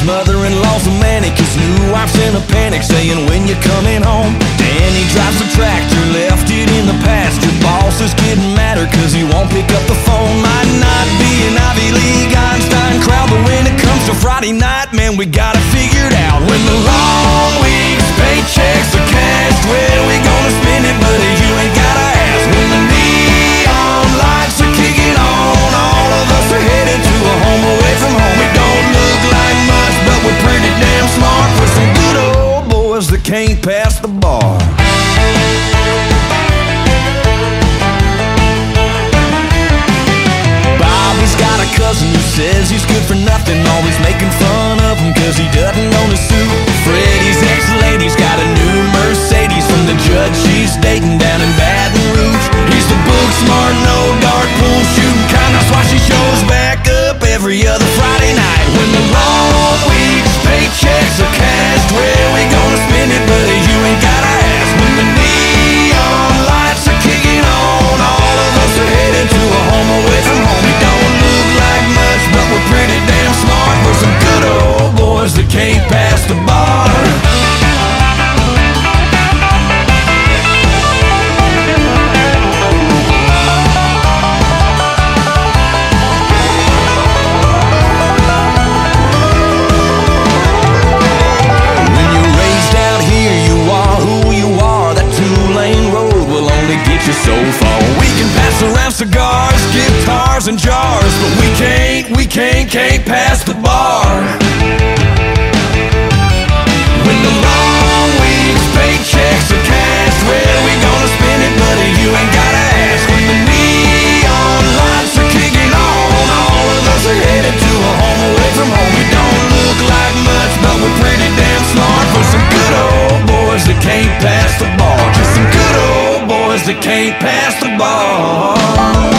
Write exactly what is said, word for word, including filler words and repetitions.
mother-in-law's a manic, his new wife's in a panic, saying when you're coming home. Danny drives a tractor, left it in the pasture. Boss is getting madder cause he won't pick up the phone. Might not be an Ivy League Einstein crowd, but when it comes to Friday night, man, we got it figured out. When the long weeks, paychecks are cashed, where we gonna spend it, buddy? You ain't gotta ask. When the neon lights are kicking on, all of us are headed to a home away from home. We don't look like much, but we're pretty damn smart for some good old boys that can't pass the bar. Bobby's got a cousin who says he's good for nothing, always making fun of him cause he doesn't own a suit. Freddie's ex-lady's got a new Mercedes from the judge she's dating down in Baton Rouge. He's the book smart, no dart pool shooting kind, that's why she shows back up every other Friday night. When the long weeks, paychecks are cashed, where we gonna spend it, buddy? You ain't gotta ask. When the neon lights are kicking on, all of us are headed to a home away from home. We don't look like much, but we're pretty damn smart for some good old boys that can't pass the bar. So far we can pass around cigars, guitars and jars, but we can't, we can't, can't pass the bar. When the long weeks, paychecks are cashed, where we gonna spend it, buddy? You ain't gotta ask. When the neon lights are kicking on, all of us are headed to a home away from home. We don't look like much, but we're pretty damn smart for some good old boys that can't pass the bar. Just some good old boys that can't pass the ball.